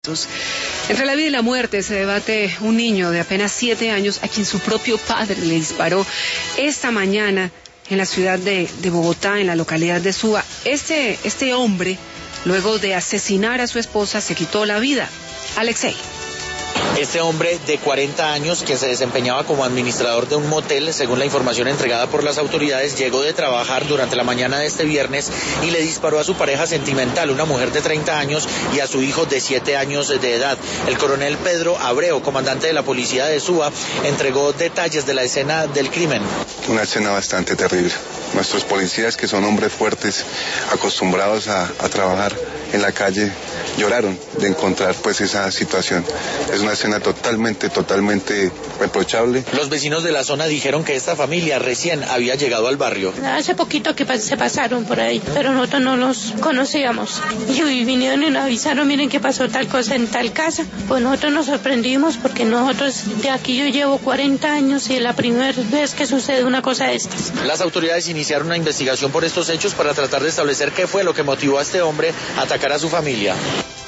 Entre la vida y la muerte se debate un niño de apenas 7 años a quien su propio padre le disparó esta mañana en la ciudad de Bogotá, en la localidad de Suba. Este hombre, luego de asesinar a su esposa, se quitó la vida. Alexei. Este hombre de 40 años que se desempeñaba como administrador de un motel, según la información entregada por las autoridades, llegó de trabajar durante la mañana de este viernes y le disparó a su pareja sentimental, una mujer de 30 años, y a su hijo de 7 años de edad. El coronel Pedro Abreu, comandante de la policía de Suba, entregó detalles de la escena del crimen. Una escena bastante terrible. Nuestros policías, que son hombres fuertes, acostumbrados a trabajar en la calle, lloraron de encontrar pues esa situación. Es una escena totalmente reprochable. Los vecinos de la zona dijeron que esta familia recién había llegado al barrio. Hace poquito que se pasaron por ahí, pero nosotros no los conocíamos. Y vinieron y nos avisaron, miren que pasó tal cosa en tal casa. Pues nosotros nos sorprendimos porque nosotros de aquí yo llevo 40 años y es la primera vez que sucede una cosa de estas. Las autoridades iniciaron una investigación por estos hechos para tratar de establecer qué fue lo que motivó a este hombre a atacar a su familia.